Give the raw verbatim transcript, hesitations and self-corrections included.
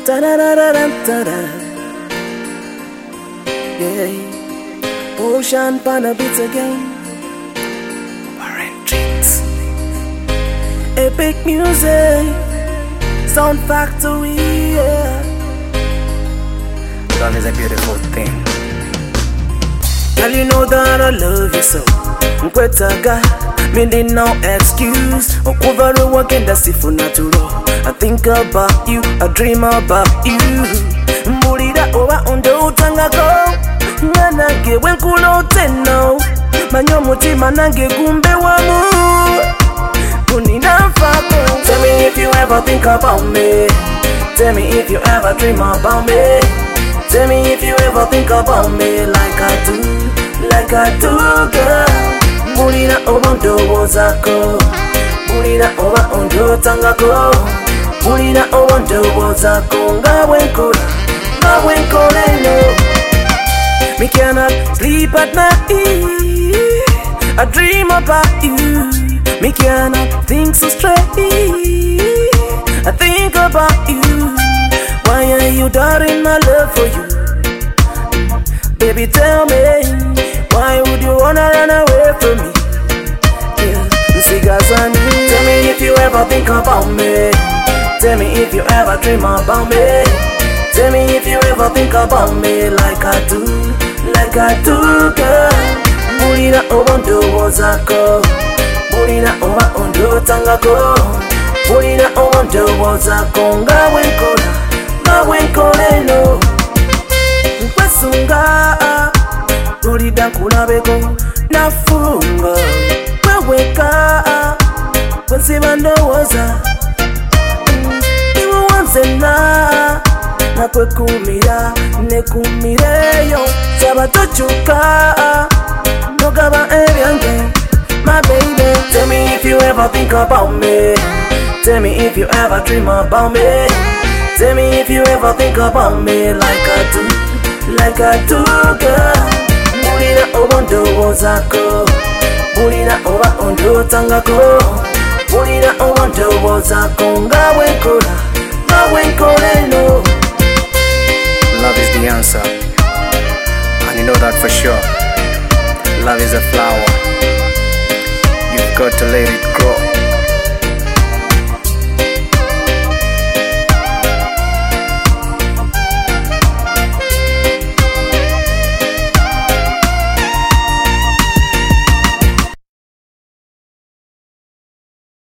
Da da da da da da da. Yeah. Ocean pan a beat again. Warren Drinks. Epic music. Sound Factory. Yeah. Love is a beautiful thing. Girl, you know that I love you so. Nkwetaga, me need no excuse. Okuvaru wakenda sifu natural. I think about you, I dream about you. Mbulira oba ondo utangako. Nange wenkulo teno. Manyo mutima nange gumbe wamu. Kunina fako. Tell me if you ever think about me. Tell me if you ever dream about me. Tell me if you ever think about me like I do, like I do, girl. Mulira oba ndobo zako, mulira oba ondo tangako, mulira oba ndobo zako. Nga wenkola, nga wenkola no. Me cannot sleep at night, I dream about you. Me cannot think so straight, I think about you. Why are you doubting my love for you? Baby, tell me, why would you wanna run away from me? Yeah, tell me if you ever think about me. Tell me if you ever dream about me. Tell me if you ever think about me like I do, like I do, girl. Mulira oba ndobo zako, mulira oba ondo tangako, mulira oba ndobo zako. Nga wenkola, nga wenkola no. Nkwesunga, mulida nkulabeko nafunga. Kweweka, kwensiba ndowooza. Iwe wanzena, nakwekumira, nekumireyo. Saba tokyuka, nogaba ebyange, my baby. Tell me if you ever think about me. Tell me if you ever dream about me. Tell me if you ever think about me like I do, like I do, girl. Mulira oba ndobo zako, mulira oba ondo tangako, mulira oba ndobo zako. Nga wenkola, nga wenkola no. Love is the answer, and you know that for sure. Love is a flower. You've got to let it go.